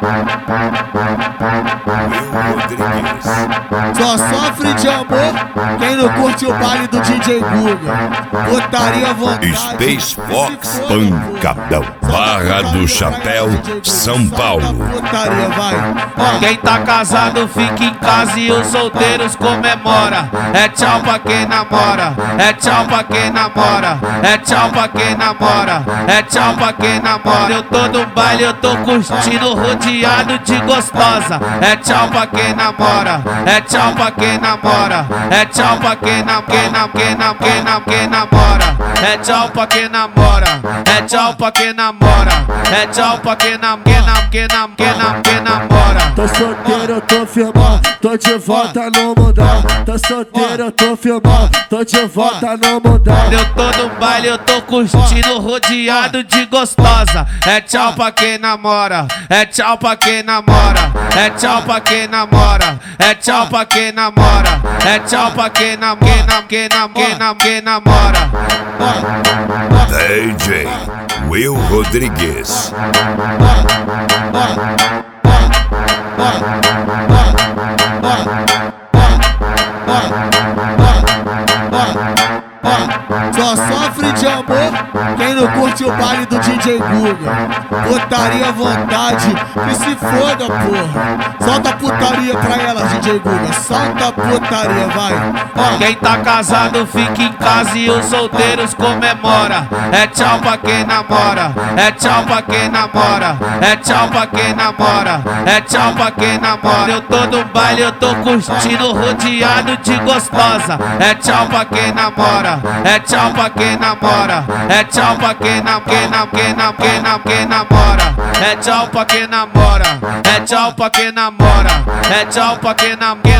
Só sofre de amor quem não curte o baile do DJ Guga. Putaria à vontade. Space Fox Pancadão, Barra do Chapéu, São Paulo. Putaria, vai. Quem tá casado fica em casa e os solteiros comemora. É tchau pra quem namora, é tchau pra quem namora, é tchau pra quem namora, é tchau pra quem namora. Eu tô no baile, eu tô curtindo rodeado de gostosa. É tchau pra quem namora, é tchau pra quem namora, é tchau pra quem namora. É tchau pra quem namora, é tchau pra quem namora, é tchau pra quem namora. Tô solteiro, eu tô firmão, tô de volta no mundão. Tô solteiro, eu tô firmão, tô de volta no mundão. Eu tô no baile, eu tô curtindo rodeado de gostosa. É tchau pra quem namora, é tchau pra quem namora, é tchau pra quem namora, é tchau pra quem namora, é tchau pra quem namora. DJ Will Rodrigues. Só sofre de amor quem não curte o baile do DJ Guga. Putaria à vontade, que se foda, porra. Solta a putaria pra ela, DJ Guga. Solta a putaria, vai. Quem tá casado fica em casa e os solteiros comemora. É tchau pra quem namora, é tchau pra quem namora, é tchau pra quem namora, é tchau pra quem namora. Eu tô no baile, eu tô curtindo rodeado de gostosa. É tchau pra quem namora, é tchau pra quem namora, é tchau pra quem namora. É tchau pra quem namora, é tchau pra quem namora, é tchau pra quem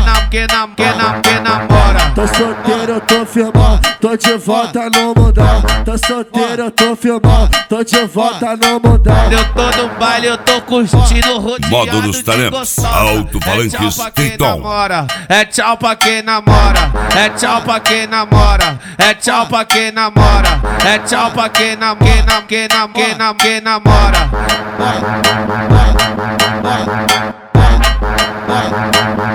namora. Tô solteiro, eu tô firmão, tô de volta no mundão. Tô solteiro, eu tô firmão, tô de volta no mundão. Eu tô no baile, eu tô curtindo rodeado Modo dos talentos, alto-falantes, Triton. É tchau pra quem namora, é tchau pra quem namora, é tchau pra quem namora, é tchau pra quem namora.